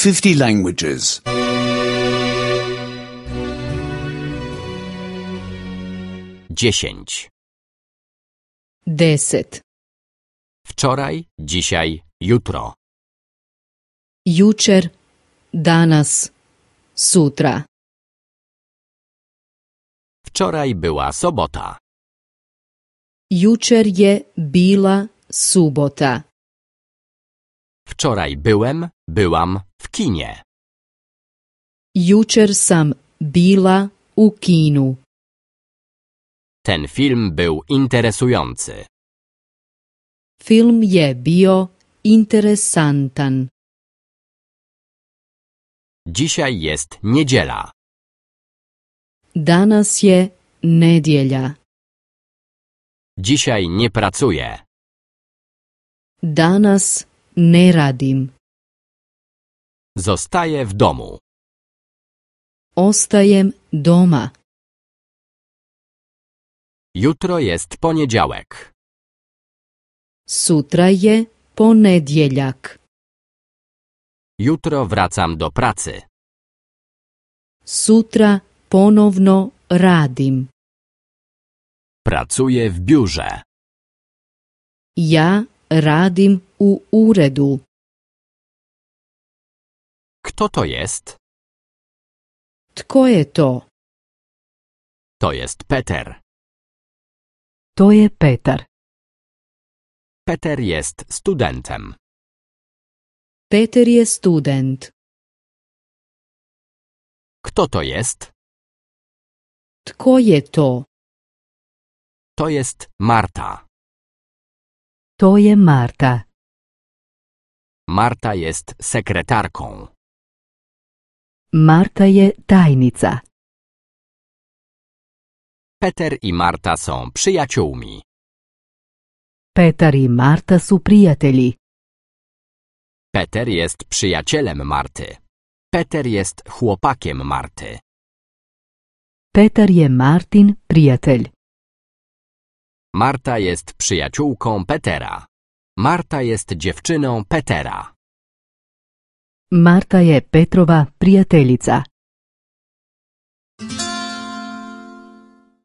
50 languages. 10. 10. Wczoraj, dzisiaj, jutro. Jučer, danas, sutra. Wczoraj była sobota. Jučer je bila subota. Wczoraj byłam w kinie. Jučer sam bila u kinu. Ten film był interesujący. Film je bio interesantan. Dzisiaj jest niedziela. Danas je nedjelja. Dzisiaj nie pracuję. Danas ne radim. Zostaję w domu. Ostajem doma. Jutro jest poniedziałek. Sutra je ponedjeljak. Jutro wracam do pracy. Sutra ponovno radim. Pracuję w biurze. Ja radim u uredu. Kto to jest? Tko je to? To jest Peter. To je Petar. Peter jest studentem. Peter je student. Kto to jest? Tko je to? To jest Marta. To je Marta. Marta jest sekretarką. Marta je tajnica. Peter i Marta są przyjaciółmi. Petar i Marta su prijatelji. Peter jest przyjacielem Marty. Peter jest chłopakiem Marty. Petar je Martin prijatelj. Marta jest przyjaciółką Petera. Marta jest dziewczyną Petera. Marta je Petrova prijateljica.